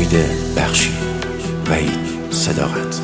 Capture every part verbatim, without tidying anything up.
امید بخشی، وحید صداقت.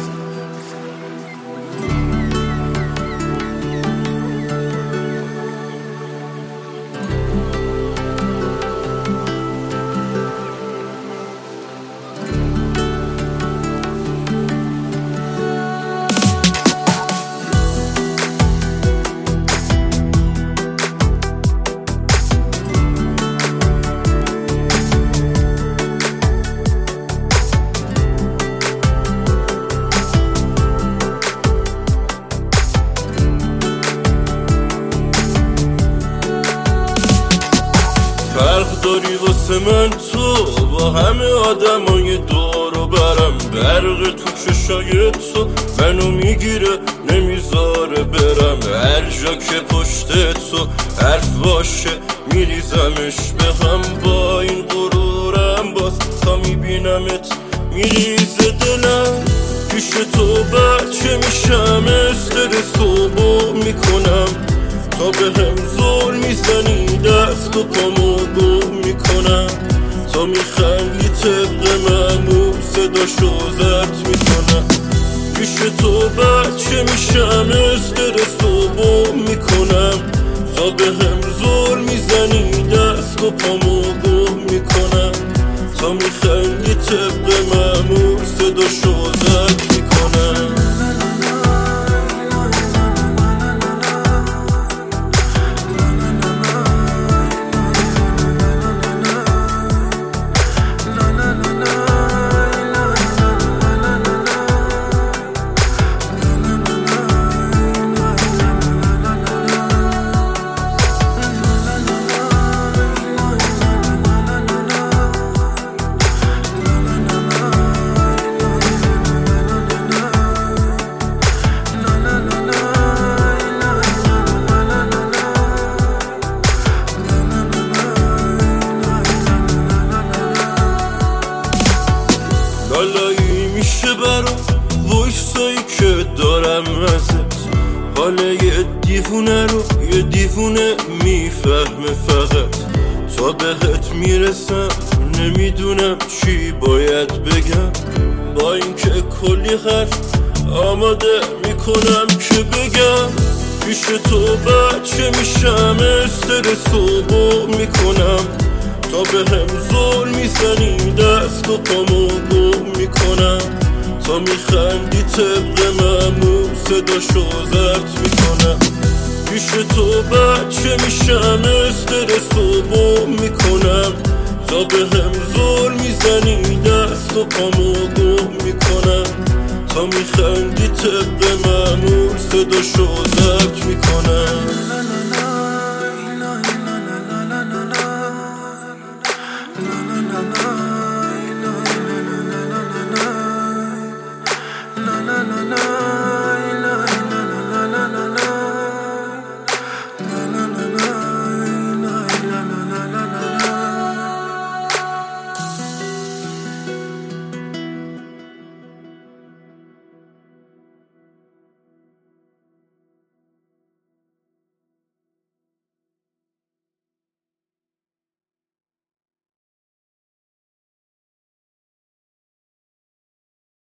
فرق داری واسه من تو با همه آدمای دور و برم. برق تو چشای تو منو میگیره نمیذاره برم. هر جا که پشت تو حرف باشه میریزمش به هم. با این غرورم باز تا میبینمت میریزه دلم. پیش تو بچه میشم استرسو بو میکنم. تا به هم زور میزنی دست و پامو گم میکنم. تا میخندی طبق معمول صداشو زرد میکنم. پیش تو بچه میشم استرس و بم میکنم. تا به هم زور میزنی دست و پامو گم میکنم. تا میخندی طبق معمول صداشو زرد میکنم. لالایی میشه برام وایسایی که دارم ازت. حال یه دیوونه رو یه دیوونه میفهمه فقط. تا بهت میرسم نمیدونم چی باید بگم. با اینکه کلی حرف آماده میکنم که بگم. پیش تو بچه میشم استرس و بو میکنم. تا به هم زور میزنی دست و پامو گم میکنم. تا میخندی طبق معمول صداشو زرد میکنم. پیش تو بچه میشم استرس و بم میکنم. تا به هم زور میزنی دست و پامو گم میکنم. تا میخندی طبق معمول صداشو زرد میکنم.